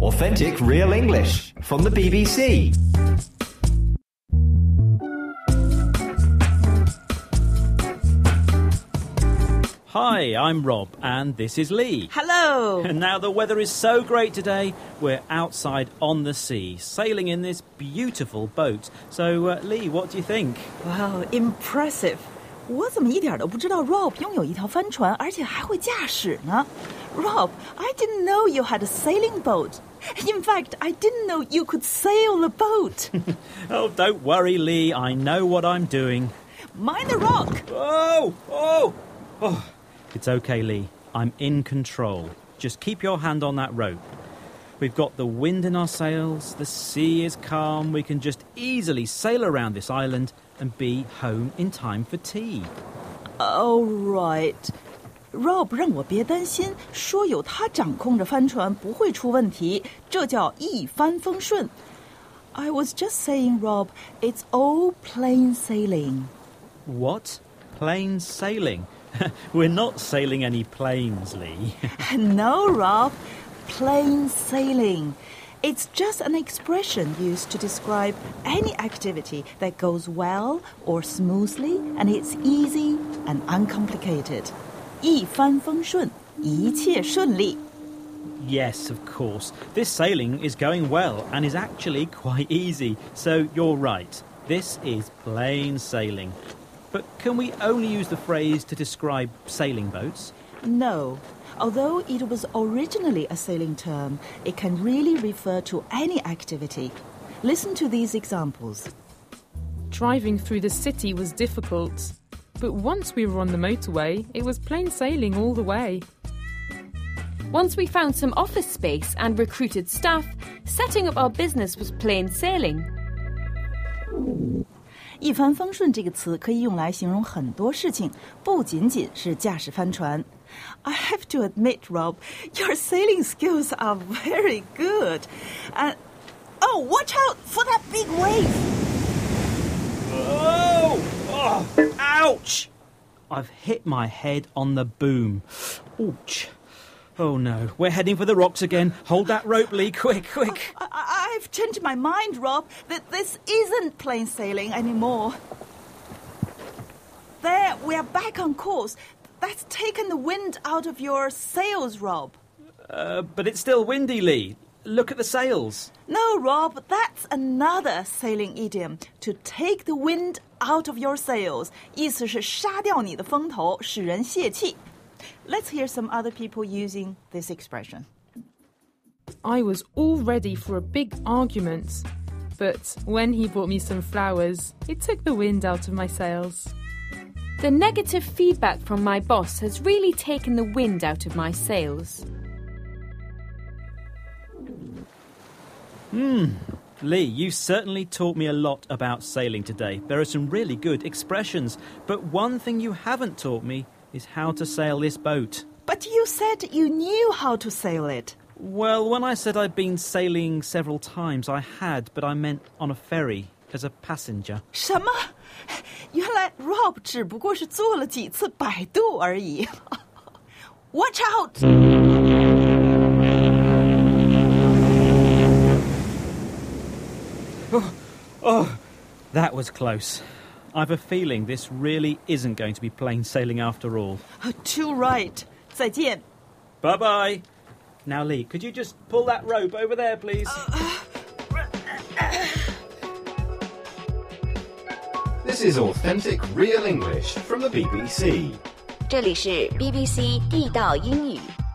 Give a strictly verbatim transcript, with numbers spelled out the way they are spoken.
Authentic Real English from the B B C. Hi, I'm Rob, and this is Lee. Hello. And now the weather is so great today, we're outside on the sea, sailing in this beautiful boat. So, uh, Lee, what do you think? Wow, impressive. 我怎么一点都不知道 Rob 拥有一条帆船，而且还会驾驶呢？ Rob, I didn't know you had a sailing boat. In fact, I didn't know you could sail a boat. Oh, don't worry, Lee. I know what I'm doing. Mind the rock. Oh, oh, oh. It's okay, Lee. I'm in control. Just keep your hand on that rope. We've got the wind in our sails, the sea is calm, we can just easily sail around this island and be home in time for tea. Oh, right. Rob 让我别担心，说有他掌控着帆船不会出问题，这叫一帆风顺。I was just saying, Rob, it's all plain sailing. What? Plain sailing? We're not sailing any planes, Lee. No, Rob. Plain sailing. It's just an expression used to describe any activity that goes well or smoothly and it's easy and uncomplicated. 一帆风顺，一切顺利。 Yes, of course. This sailing is going well and is actually quite easy. So you're right. This is plain sailing. But can we only use the phrase to describe sailing boats? No. Although it was originally a sailing term, it can really refer to any activity. Listen to these examples. Driving through the city was difficult, but once we were on the motorway, it was plain sailing all the way. Once we found some office space and recruited staff, setting up our business was plain sailing. 一帆风顺这个词可以用来形容很多事情，不仅仅是驾驶帆船。I have to admit, Rob, your sailing skills are very good. And oh, watch out for that big wave! Oh! Oh! Ouch! I've hit my head on the boom. Ouch! Oh no, we're heading for the rocks again. Hold that rope, Lee, quick, quick. I- I- I've changed my mind, Rob, that this isn't plain sailing anymore. There, we are back on course. That's taken the wind out of your sails, Rob. Uh, but it's still windy, Lee. Look at the sails. No, Rob, that's another sailing idiom. To take the wind out of your sails. 意思是杀掉你的风头，使人泄气。Let's hear some other people using this expression. I was all ready for a big argument, but when he bought me some flowers, it took the wind out of my sails. The negative feedback from my boss has really taken the wind out of my sails. Hmm. Lee, you certainly taught me a lot about sailing today. There are some really good expressions, but one thing you haven't taught me is how to sail this boat. But you said you knew how to sail it. Well, when I said I'd been sailing several times, I had, but I meant on a ferry as a passenger. 什么？原来 Rob 只不过是做了几次摆渡而已。Watch out! Oh, oh, that was close. I've a feeling this really isn't going to be plain sailing after all. Oh, too right. 再见。 Bye-bye. Now, Lee, could you just pull that rope over there, please? This is Authentic Real English from the B B C. 这里是 B B C 地道英语。